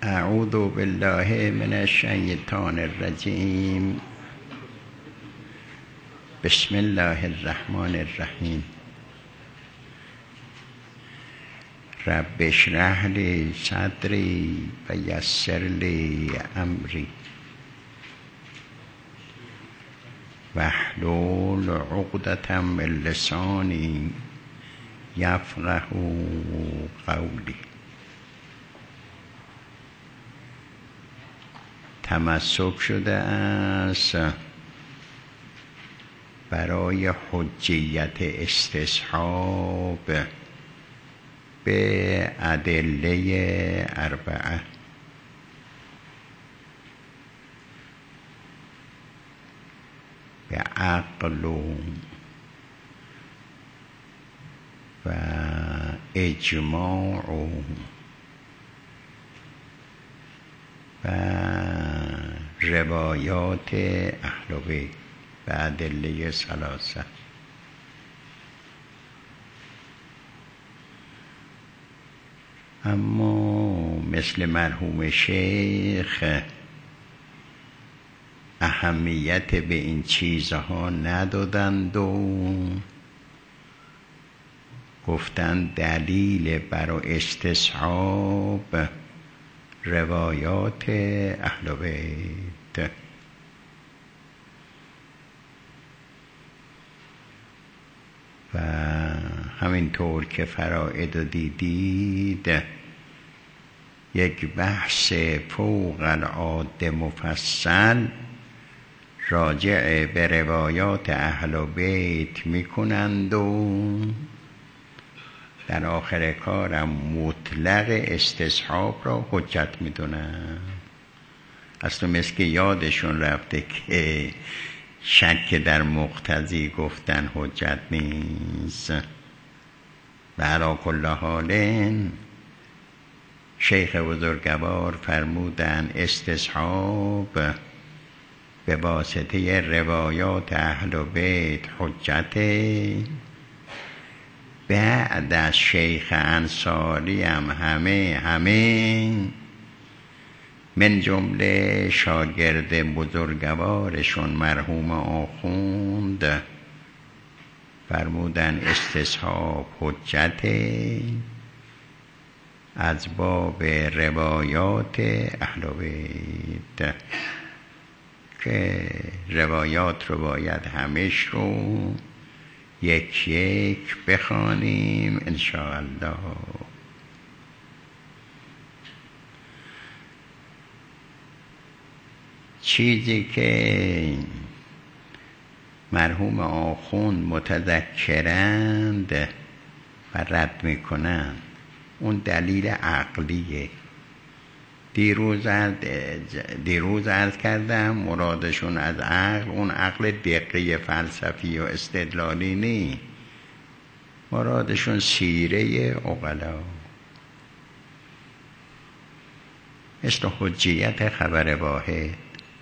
اعوذ بالله من الشیطان الرجیم. بسم الله الرحمن الرحیم. رب اشرح لی صدری و یسر لی امری واحلل عقدة من لسانی یفقهوا قولی. تمسک شده است برای حجیت استصحاب به ادله اربعه. به عقل و اجماع و روایات اهل بیت به ادله ثلاثه. اما مثل مرحوم شیخ اهمیت به این چیزها ندادند و گفتند دلیل برای استصحاب روایات اهل بیت. و همینطور که فرائد دیدید یک بحث فوق العاده مفصل راجع به روایات اهل بیت میکنند و در آخر کارم مطلق استصحاب را حجت میدونند. اصلا مثل که یادشون رفته که شک در مقتضی گفتن حجت نیست. و علی کل حال شیخ بزرگوار فرمودن استصحاب به واسطه روایات اهل بیت حجته. بعد از شیخ انصاری هم همه من جمله شاگرد بزرگوارشون مرحوم آخوند فرمودن استصحاب حجته از باب روایات اهل بیت، که روایات رو باید همش رو یک یک بخوانیم انشاءالله. چیزی که مرحوم آخوند متذکرند و رد میکنند اون دلیل عقلیه. دیروز عرض کردم مرادشون از عقل اون عقل دقیق فلسفی و استدلالی نی، مرادشون سیره عقلا، مثل حجیت خبر واحد.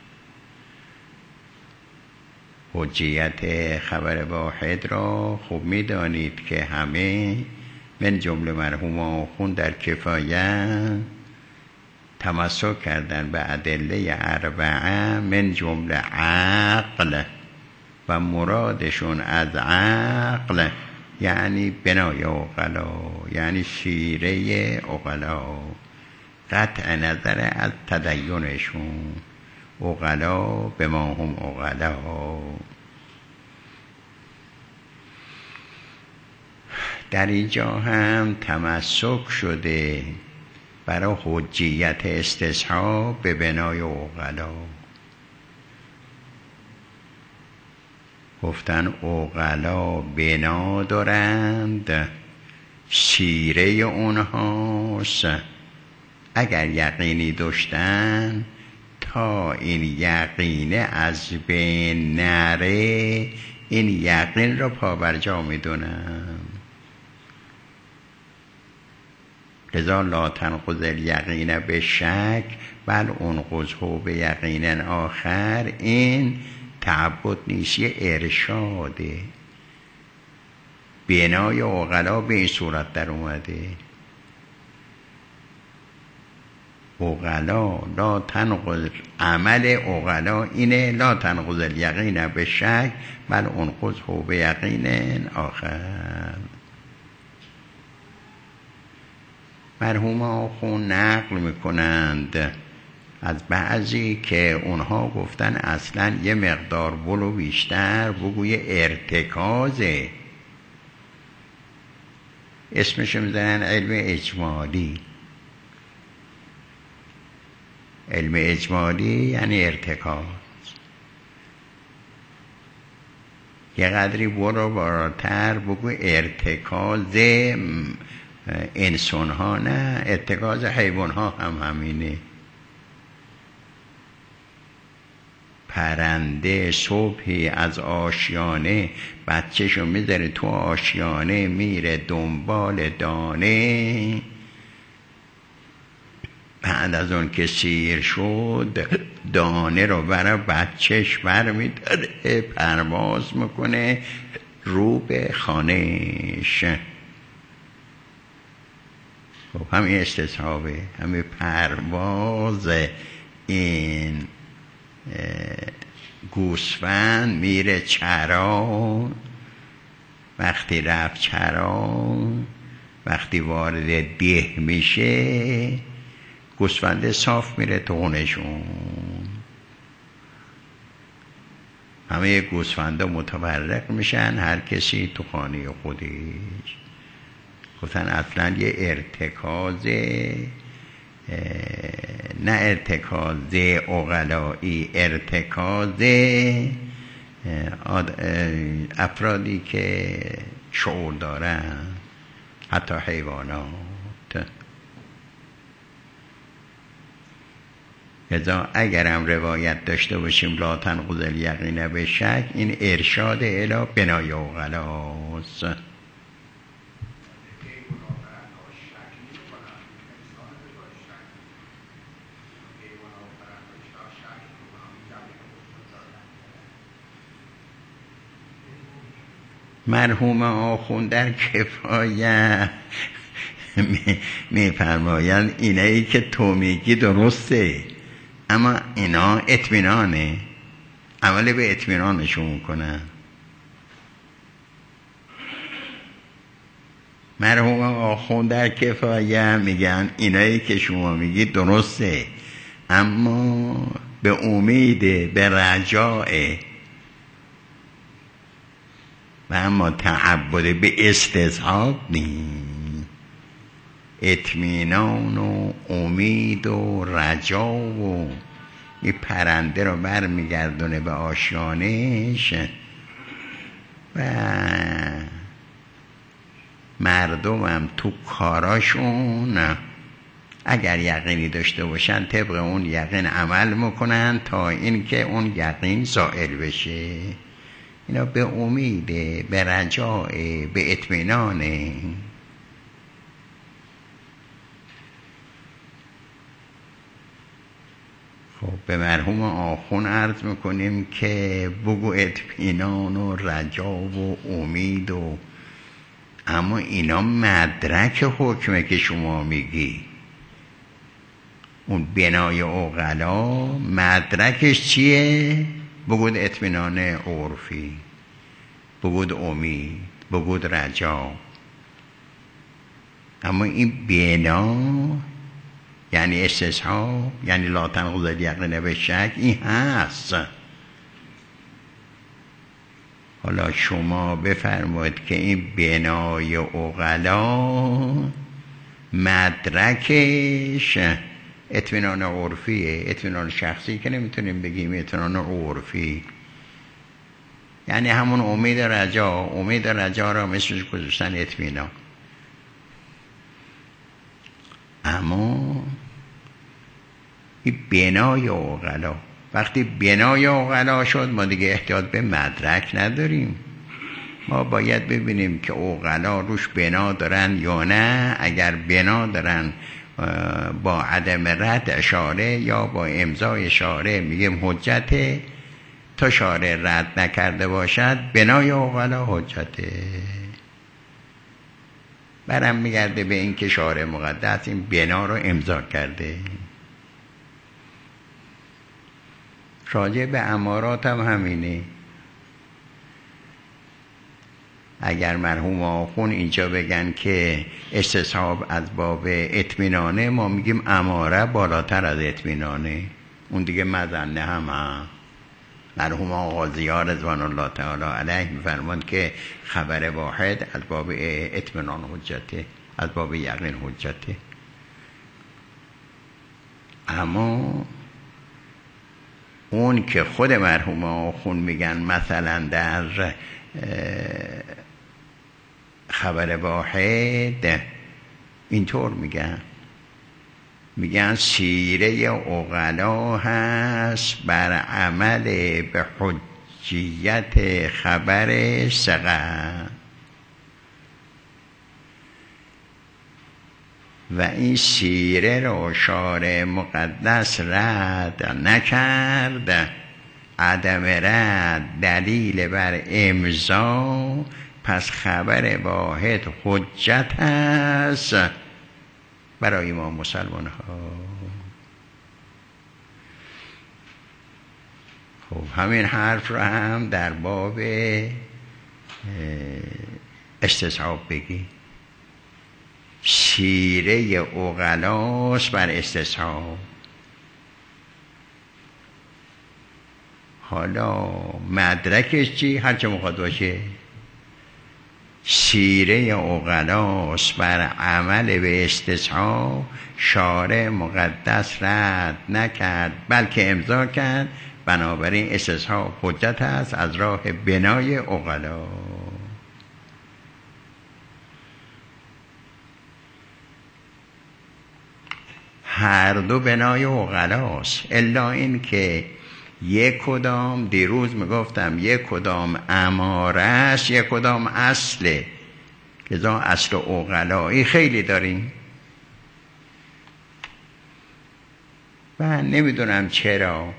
حجیت خبر واحد را خوب میدانید که همه من جمله مرحوم آخوند در کفایت تمسک کردن به ادله اربعه من جمله عقل و مرادشون از عقل یعنی بنای عقلا، یعنی شیره عقلا، قطع نظر از تدینشون. عقلا به ما هم عقلا. در اینجا هم تمسک شده برای حجیت استصحاب به بنای عقلا. گفتن عقلا بنا دارند، سیره اونهاست. اگر یقینی داشتن تا این یقینه از بین نره این یقین را پابرجا میدونن. لذا لا تنقض الیقین به شک بل انقضه به یقین آخر. این تعبد نیست، یه ارشاده. بنای عقلا به این صورت در اومده. عقلا لا تنقض، عمل عقلا اینه لا تنقض الیقین به شک بل انقضه به یقین آخر. مرحوم آخوند نقل میکنند از بعضی که اونها گفتن اصلا یه مقدار ولو بیشتر بگوی ارتکازه، اسمش میزنن علم اجمالی. علم اجمالی یعنی ارتکاز، یه قدری برو بالاتر بگو ارتکاز انسان ها، نه ارتکاز حیوان ها هم همینه. پرنده صبحی از آشیانه بچه‌شو میذاره تو آشیانه، میره دنبال دانه، بعد از اون که سیر شد دانه رو برای بچهش برمیداره، پرواز میکنه رو به خانهش. خب همین استصحابه، همین پرواز این گوسفند میره چرا، وقتی رفت چرا، وقتی وارد ده میشه گوسفند صاف میره تو خونشون. همه گوسفندا متفرق میشن، هر کسی تو خانه خودش. گفتن اصلا یه ارتکازه، نه ارتکاز عقلایی، ارتکاز افرادی که شعور دارن، حتی حیوانات. لذا اگرم روایت داشته باشیم لا تنقض الیقین به شک، این ارشاد الی بنای عقلاست. مرحوم آخوند در کفایه میفرمایند اینایی که تو میگی درسته، اما اینا اطمینانه، عمل به اطمینانشون کنن. مرحوم آخوند در کفایه میگن اینایی که شما میگی درسته، اما به امید، به رجاء و اما تعبد به استصحاب نیست. اطمینان و امید و رجا و این پرنده رو برمیگردونه به آشیانش و مردم هم تو کاراشون اگر یقینی داشته باشن طبق اون یقین عمل میکنن تا اینکه اون یقین زائل بشه. اینا به امیده، به رجاء، به اطمینانه. خب به مرحوم آخوند عرض میکنیم که بگو اطمینان و رجا و امید و، اما اینا مدرک حکمه که شما میگی. اون بنای عقلا مدرکش چیه؟ بگود اطمینان عرفی، بگود امید، بگود رجا. اما این بنا یعنی استصحاب، یعنی لا تنقض الیقین به شک، این هست. حالا شما بفرمایید که این بنای عقلا مدرکش اطمینان عرفیه، اطمینان شخصی که نمیتونیم بگیم، اطمینان عرفی یعنی همون امید رجا. امید رجا را مثلش گذاشتن اطمینان. اما این بنای عقلا، وقتی بنای عقلا شد ما دیگه احتیاج به مدرک نداریم. ما باید ببینیم که عقلا روش بنا دارن یا نه. اگر بنا دارن با عدم رد اشاره یا با امضای اشاره میگیم حجته، تا شارع رد نکرده باشد بنای عقلا حجته. برم میگرده به این که شارع مقدس این بنا رو امضا کرده. راجع به امارات هم همینه. اگر مرحوم آخوند اینجا بگن که استصحاب از باب اطمینانه، ما میگیم اماره بالاتر از اطمینانه، اون دیگه مظنه هم. مرحوم قاضی‌ها رضوان الله تعالی علیه می‌فرمایند که خبر واحد از باب اطمینان حجته، از باب یقین حجته. اما اون که خود مرحوم آخوند میگن مثلا در خبر واحد اینطور میگن سیره عقلا هست بر عمل به حجیت خبر ثقه، و این سیره را شارع مقدس رد نکرد، عدم رد دلیل بر امضا، پس خبر واحد حجت است برای ما مسلمان ها. خب همین حرف را هم در باب استصحاب بگی، سیره عقلاست بر استصحاب. حالا مدرکش چی؟ هر چه مخواد باشه. سیره عقلاست بر عمل به استصحاب، شارع مقدس رد نکرد بلکه امضا کرد، بنابراین استصحاب حجت است از راه بنای عقلا. هر دو بنای عقلاست، الا این که یک کدام، دیروز میگفتم یک کدام اماره است، یک کدام اصله. لذا اصل عقلایی خیلی داریم و نمیدونم چرا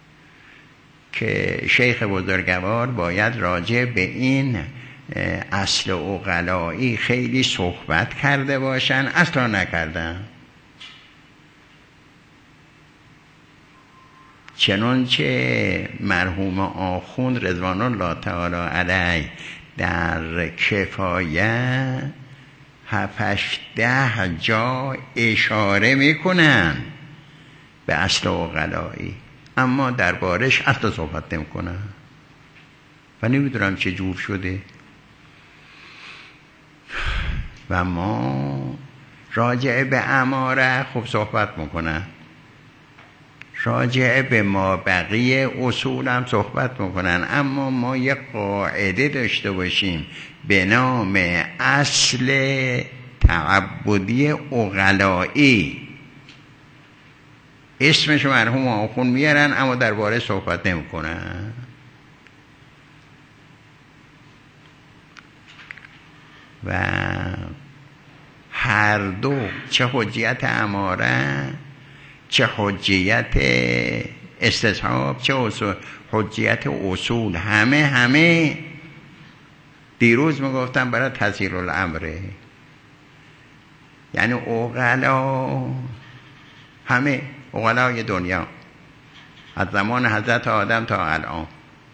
که شیخ بزرگوار باید راجع به این اصل عقلایی خیلی صحبت کرده باشن، اصلا نکردن. چنانچه مرحوم آخوند رضوان الله تعالی علیه در کفایه 7-10 جا اشاره میکنن به اصل عقلایی، اما دربارش اصلا صحبت نمیکنن و نمیدونم چه جور شده. و ما راجع به اماره خب صحبت میکنن، راجع به ما بقیه اصول هم صحبت میکنن، اما ما یک قاعده داشته باشیم به نام اصل تعبدی عقلایی، اسمش مرحوم آخوند میارن اما درباره صحبت نمیکنن. و هر دو، چه حجیت اماره چه حجیت استصحاب چه حجیت اصول، همه دیروز میگفتم برای تسهیل الامره. یعنی عقلا، همه عقلای دنیا از زمان حضرت آدم تا الان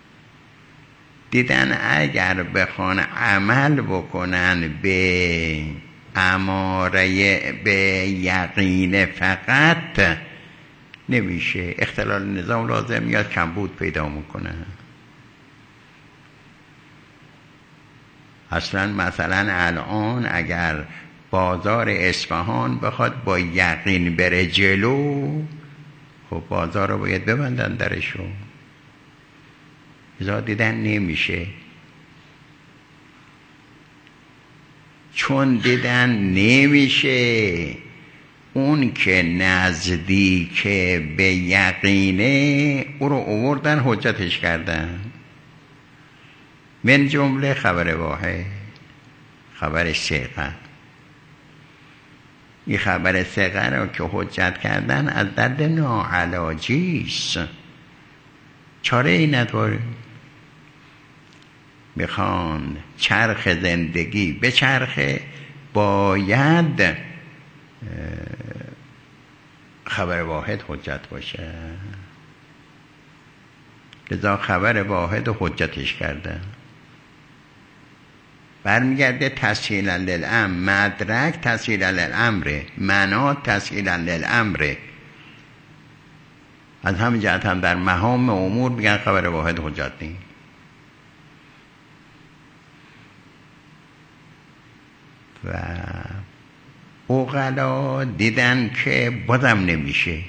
دیدن اگر بخوان عمل بکنن به اماره به یقین فقط نمیشه، اختلال نظام لازم میاد، کمبود پیدا میکنه. اصلا مثلا الان اگر بازار اصفهان بخواد با یقین بره جلو، خب بازار رو باید ببندن درشو، ازا دیدن نمیشه. چون دیدن نمیشه، اون که نزدیک به یقینه او رو آوردن حجتش کردن. من جمله خبر واحد، خبر ثقه. این خبر ثقه رو که حجت کردن از درد ناعلاجیست، چاره ای نداره. میخوان چرخ زندگی به چرخ، باید خبر واحد حجت باشه. لذا خبر واحد و حجتش کردن. برمیگرده تسهیلا للامر، مدرک تسهیلا للامره، منات تسهیلا للامره. از همین جهت هم در مهام امور میگن خبر واحد حجت نیست. و عقلا دیدن که بازم نمیشه،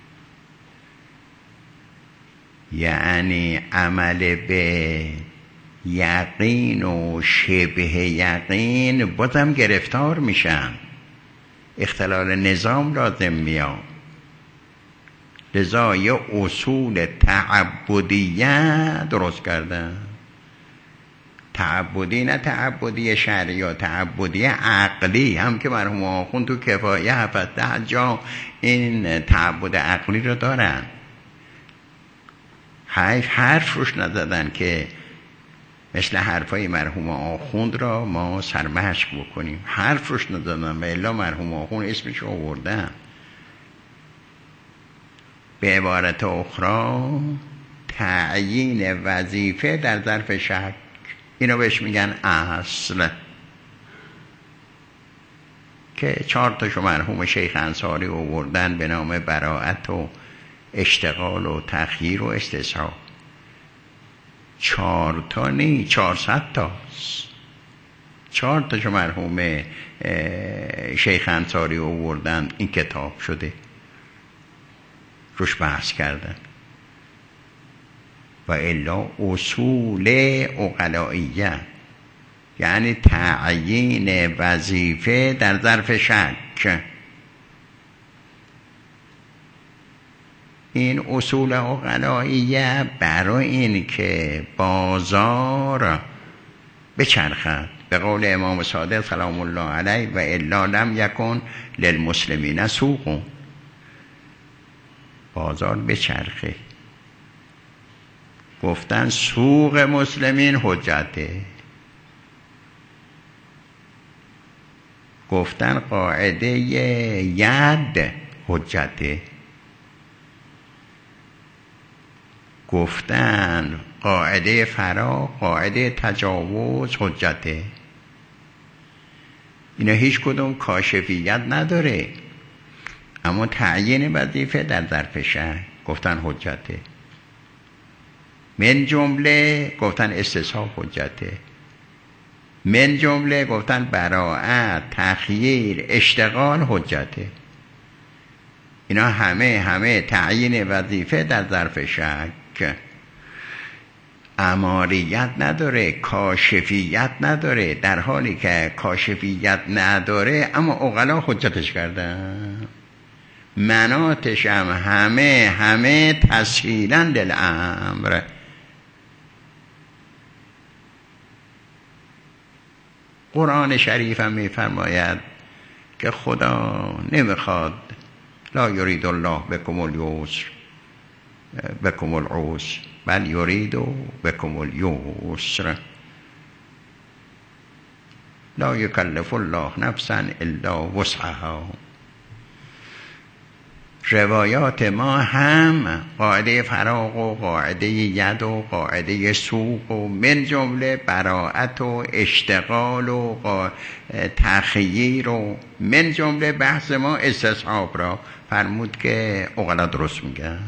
یعنی عمل به یقین و شبه یقین بازم گرفتار میشن، اختلال نظام لازم میاد. لذا یه اصول تعبدیه درست کردن، تعبدی نه تعبدی شرعی یا تعبدی عقلی، هم که مرحوم آخوند تو کفایه 17 جا این تعبد عقلی رو دارن. حرف روش نزدن که مثل حرفای مرحوم آخوند را ما سرمشق بکنیم، حرف روش نزدن و الا مرحوم آخوند اسمش آوردن. به عبارت اخرى تعیین وظیفه در ظرف شک، اینو بهش میگن اصل، که 4 تاشو مرحوم شیخ انصاری آوردن به نام براءت و اشتغال و تخییر و استصحاب. 4 تا نه، 400 تاست. 4 تاشو مرحوم شیخ انصاری آوردن، این کتاب شده، روش بحث کردن. و الا اصول عقلائیه یعنی تعیین وظیفه در ظرف شک. این اصول عقلائیه برای این که بازار بچرخد، به قول امام صادق سلام الله علیه و الا لم یکن للمسلمین سوق، بازار بچرخه. گفتن سوق مسلمین حجته، گفتن قاعده ید حجته، گفتن قاعده فراغ، قاعده تجاوز حجته. اینا هیچ کدوم کاشفیت نداره، اما تعیین وظیفه در ظرف شک گفتن حجته. من جمله گفتن استصحاب حجته، من جمله گفتن براءت، تخییر، اشتغال حجته. اینا همه تعیین وظیفه در ظرف شک، اماریت نداره، کاشفیت نداره، در حالی که کاشفیت نداره اما عقلا حجتش کردن. مناتش هم همه تسهیلا للامر. قرآن شریف هم میفرماید که خدا نمیخواد، لا یرید الله بکم الیسر بکم العسر بل یرید بکم الیسر، لا یکلف الله نفسا الا وسعها. روایات ما هم قاعده فراغ و قاعده ید و قاعده سوق و من جمله براءت و اشتغال و تخییر و من جمله بحث ما استصحاب را فرمود که عقلا درست میگن.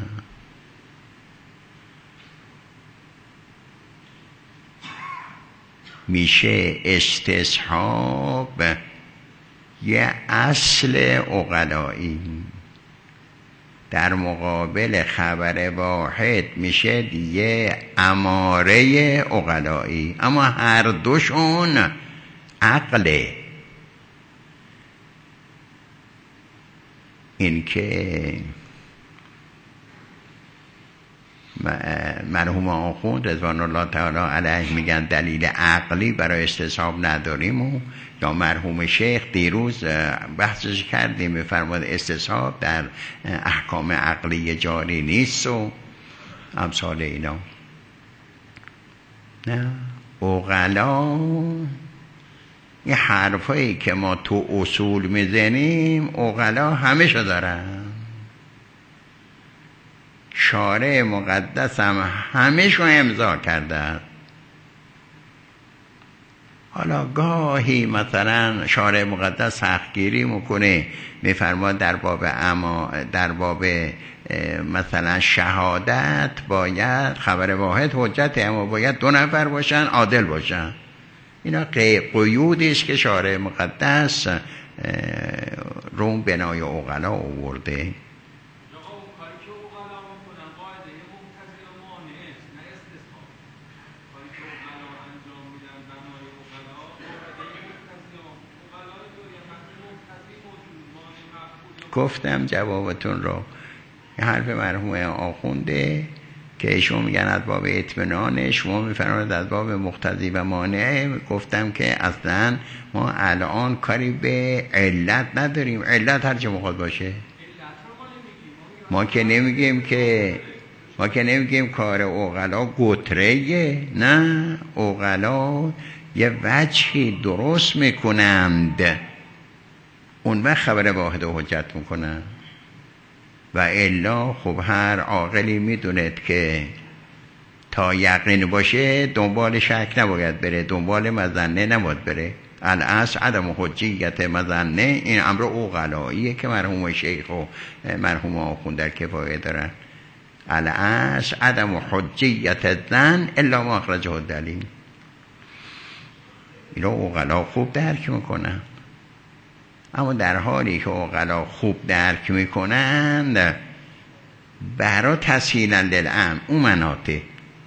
میشه استصحاب یه اصل عقلایی، در مقابل خبر واحد میشه دیگه اماره عقلایی، اما هر دوشون عقله. این که مرحوم آخوند رضوان الله تعالی علیه میگن دلیل عقلی برای استصحاب نداریم، و یا مرحوم شیخ دیروز بحثش کردیم میفرماد استصحاب در احکام عقلی جاری نیست و امثال اینا. نه، عقلا این حرفایی که ما تو اصول میزنیم عقلا همشو دارن. شارع مقدس هم همه‌شو امضا کرده است. حالا گاهی مثلا شارع مقدس سختگیری میکنه، میفرماد در باب مثلا شهادت باید خبر واحد حجت، اما باید 2 نفر باشن عادل باشن. اینا قیودی است که شارع مقدس روم بنای عقلا آورده. گفتم جوابتون رو، حرف مرحوم آخونده که ایشون میگن از باب اطمینان، شما میفرمایید از باب مقتضی و مانع. گفتم که اصلا ما الان کاری به علت نداریم، علت هر چه مخواد باشه. ما که نمیگیم کار عقلا گتره، نه، عقلا یه وجهی درست میکنند، اون وقت خبر واحد و حجت میکنن. و الا خب هر عاقلی میدوند که تا یقین باشه دنبال شک نباید بره، دنبال مظنه نباید بره. الاصل عدم حجیت مظنه، این امر عقلاییه که مرحوم شیخ و مرحوم آخوند در کفایه دارن. الاصل عدم حجیت ظن الا ما اخرجه الدلیل. اینا عقلا خوب درک میکنن. اما در حالی که عقلا خوب درک میکنند، برای تسهیلا للامر اون مناطه.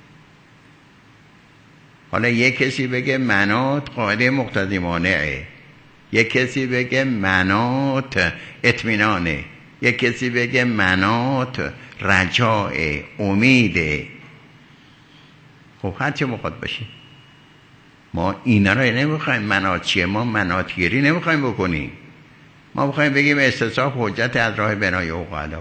حالا یک کسی بگه مناط قاعده مقتضی مانعه، یک کسی بگه مناط اطمینانه، یک کسی بگه مناط رجاء امیده. خب هر چه مخواد باشه، ما اینا رو نمیخوایم. مناط چیه؟ ما مناطگیری نمیخوایم بکنیم. ما بخوایم بگیم استصحاب حجت از راه بنای عقلا،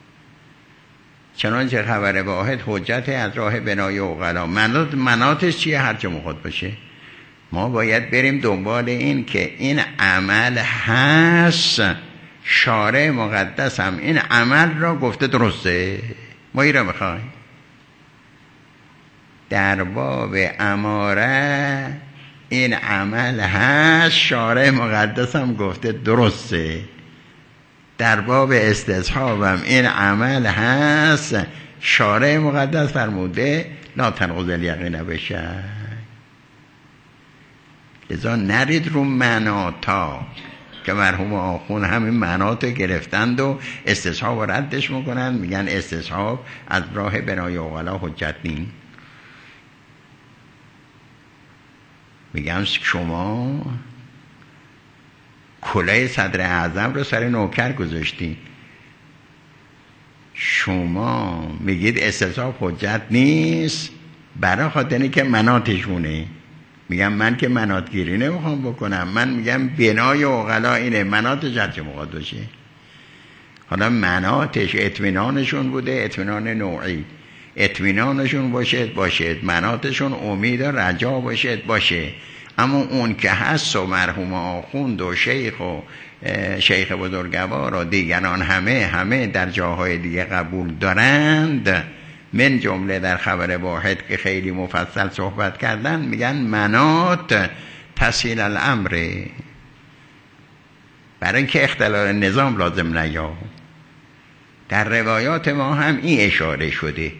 چنانچه خبر واحد حجت از راه بنای عقلا. مناطش چیه؟ هر چه مخواد باشه. ما باید بریم دنبال این که این عمل هست، شارع مقدس هم این عمل را گفته درسته، ما این را میخوایم. در باب اماره این عمل هست، شارع مقدس هم گفته درسته. در باب استصحاب هم این عمل هست، شارع مقدس فرموده لا تنقض الیقین بشک. لذا نرید رو مناطا که مرحوم آخون همین مناطو گرفتند و استصحاب ردش میکنن، میگن استصحاب از راه بنای عقلا حجت نیم. میگم شما کلاه صدر اعظم رو سر نوکر گذاشتین، شما میگید استصحاب حجت نیست برای خاطر که مناطشونه. میگم من که مناط گیری نمیخوام بکنم، من میگم بنای عقلا اینه، مناطش هر چه مقاد باشه. حالا مناطش اطمینانشون بوده، اطمینان نوعی، اطمینانشون باشد، مناطشون امید و رجا باشه. اما اون که هست و مرحوم آخوند و شیخ بزرگوار و دیگران همه در جاهای دیگه قبول دارند، من جمله در خبر واحد که خیلی مفصل صحبت کردن، میگن مناط تسهیل الامر، برای اینکه اختلال نظام لازم نیا. در روایات ما هم این اشاره شده.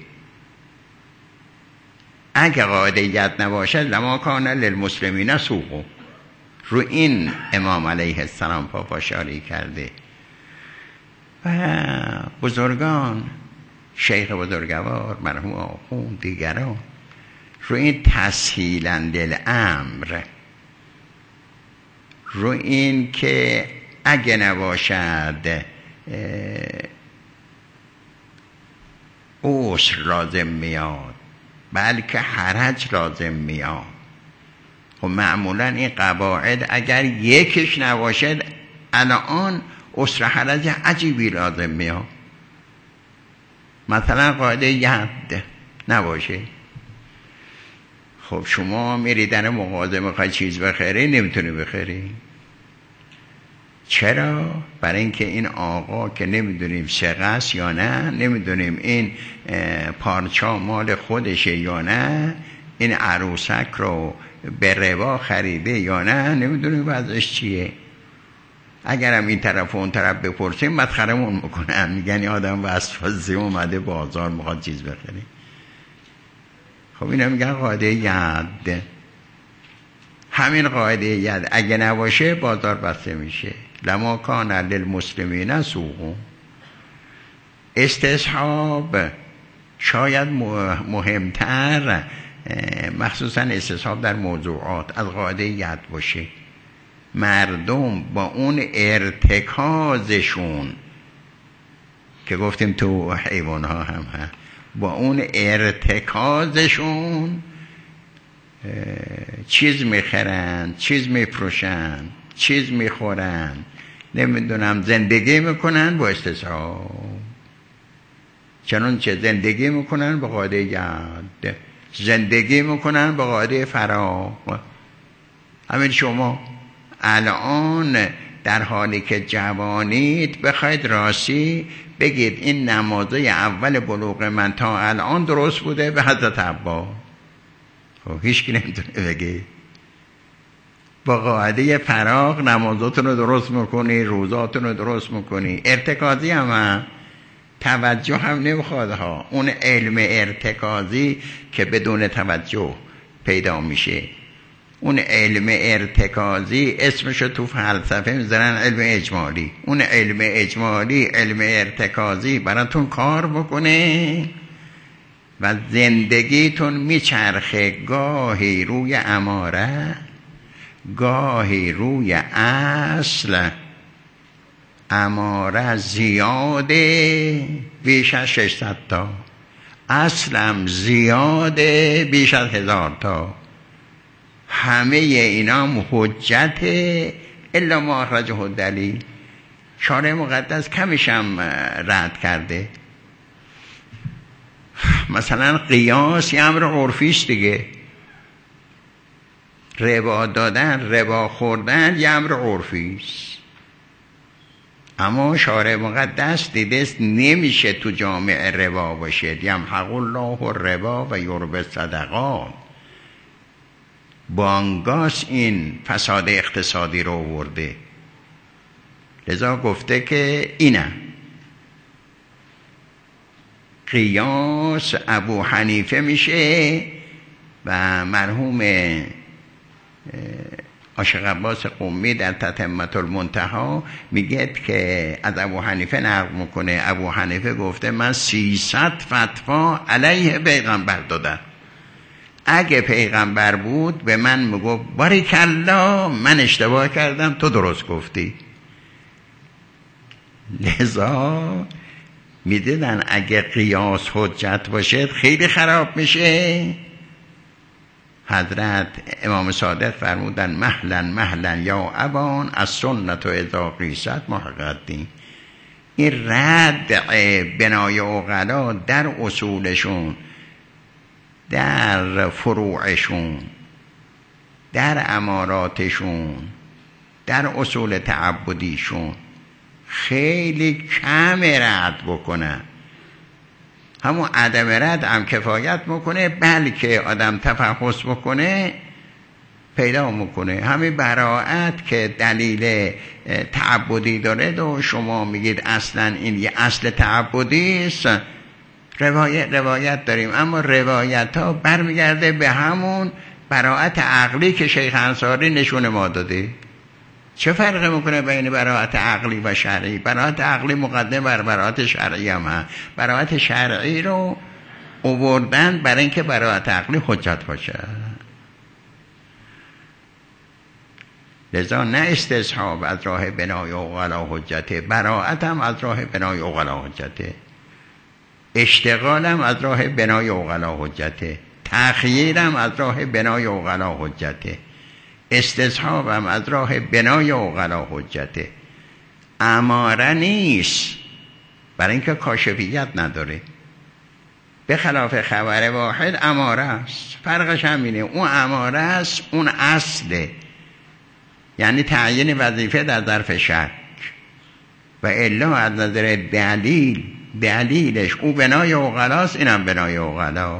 اگه قاعدیت نباشد لما کان للمسلمین سوق. رو این امام علیه السلام پافشاری کرده و بزرگان، شیخ بزرگوار مرحوم آخوند، دیگران رو این تسهیلا للامر، رو این که اگه نباشد عسر لازم میاد بلکه حرج لازم میاد. خب معمولا این قواعد اگر یکش نباشد الان عسر حرج عجیبی لازم میاد. مثلا قاعده ید نباشه، خب شما میری در مغازه میخوای چیز بخری، نمیتونی بخری. چرا؟ برای اینکه این آقا که نمیدونیم ثقه است یا نه، نمیدونیم این پارچا مال خودشه یا نه، این عروسک رو به ربا خریده یا نه، نمیدونیم وضعش چیه. اگرم این طرف و اون طرف بپرسیم مسخرمون میکنن، میگن این آدم وسوسه اومده بازار میخواد چیز بخره. خب اینا میگن قاعده ید. همین قاعده ید اگه نباشه بازار بسته میشه. لما کان للمسلمین سوق. استصحاب شاید مهمتر، مخصوصا استصحاب در موضوعات، از قاعده ید باشه. مردم با اون ارتکازشون که گفتیم تو حیوان ها هم هست، با اون ارتکازشون چیز میخرن، چیز میفروشن، چیز میخورن، نمیدونم زندگی میکنن با استصحاب. چنانچه زندگی میکنن با قاعده ید، زندگی میکنن با قاعده فراغ. همین شما الان در حالی که جوانید بخواید راستی بگید این نمازه اول بلوغ من تا الان درست بوده به حضرت عباس، خب هیچ کی نمیتونه بگه. با قاعده فراغ نمازاتون رو درست میکنی، روزاتون رو درست میکنی. ارتکازی هم توجه هم نمیخواد ها. اون علم ارتکازی که بدون توجه پیدا میشه، اون علم ارتکازی اسمشو تو فلسفه میذارن علم اجمالی. اون علم اجمالی، علم ارتکازی براتون کار بکنه و زندگیتون میچرخه، گاهی روی اماره، گاهی روی اصل. اماره زیاده بیش از 600 تا، اصلم زیاده بیش از 1000 تا. همه اینا حجت الا ما اخرجه الدلیل. شارع مقدس کمشم رد کرده. مثلا قیاس یه امر عرفی است دیگه. ربا دادن، ربا خوردن یه امر عرفی است، اما شارع مقدس دیده نمیشه تو جامعه ربا باشه. یمحق الله الربا و یربی الصدقات. بانگاس این فساد اقتصادی رو آورده. لذا گفته که اینه قیاس ابو حنیفه میشه. و مرحوم عاشق عباس قمی در تتمة المنتهی میگه که از ابو حنیفه نقل میکنه، ابو حنیفه گفته من 300 فتوا علیه پیغمبر دادم. اگه پیغمبر بود به من میگفت باریکالله من اشتباه کردم تو درست گفتی. لذا میدیدن اگه قیاس حجت باشه خیلی خراب میشه. حضرت امام صادق فرمودن مهلا یا ابان از سنت و اذا قیست محقق دین. این رد بنای عقلا در اصولشون، در فروعشون، در اماراتشون، در اصول تعبدیشون خیلی کم رد بکنن. همون عدم رد هم کفایت میکنه، بلکه آدم تفحص بکنه پیدا میکنه. همین براءت که دلیل تعبدی داره و شما میگید اصلا این یه اصل تعبدی است، روایت داریم، اما روایت ها برمیگرده به همون براءت عقلی که شیخ انصاری نشون ما داده. چه فرقی میکنه بین براءت عقلی و شرعی؟ براءت عقلی مقدم بر براءت شرعی هم هست. براءت شرعی رو آوردن برای اینکه براءت عقلی حجت باشه. لذا نه استصحاب از راه بنای عقلا حجته، براءت هم از راه بنای عقلا حجته، اشتغال هم از راه بنای عقلا حجته، تخییر هم از راه بنای عقلا حجته، استصحاب هم از راه بنای عقلا حجته. اماره نیست، برای اینکه کاشفیت نداره. به خلاف خبر واحد اماره است. فرقش همینه، اون اماره است، اون اصله، یعنی تعیین وظیفه در ظرف شرع. و الا از نظر دلیلش او بنای عقلاست، اینم بنای عقلا.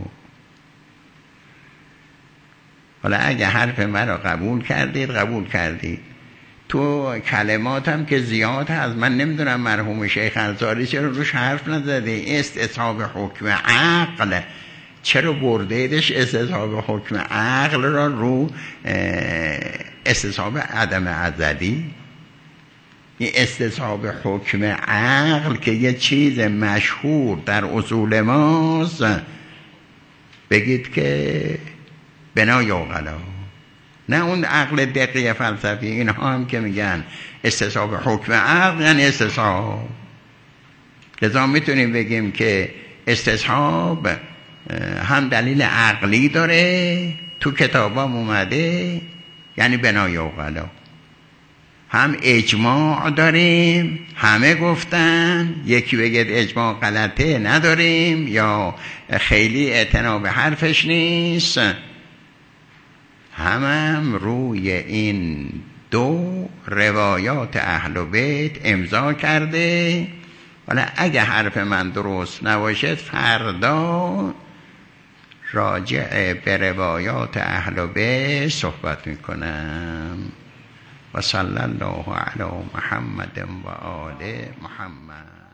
حالا اگه حرف من را قبول کردید. تو کلماتم که زیاد هست، من نمیدونم مرحوم شیخ انصاری چرا روش حرف نزده. استصحاب حکم عقل چرا بردیدش استصحاب حکم عقل را رو استصحاب عدم ازلی؟ این استصحاب حکم عقل که یه چیز مشهور در اصول ماست، بگید که بنای عقلا، نه اون عقل دقیق فلسفی. اینها هم که میگن استصحاب حکم عقل یعنی استصحاب. لذا میتونیم بگیم که استصحاب هم دلیل عقلی داره، تو کتابام اومده، یعنی بنای عقلا. هم اجماع داریم، همه گفتن، یکی بگید اجماع غلطه نداریم یا خیلی اعتنا به حرفش نیست. هم روی این دو روایات اهل بیت امضا کرده. حالا اگه حرف من درست نباشد فردا راجع به روایات اهل بیت صحبت میکنم. و صلی الله علی محمد و آل محمد.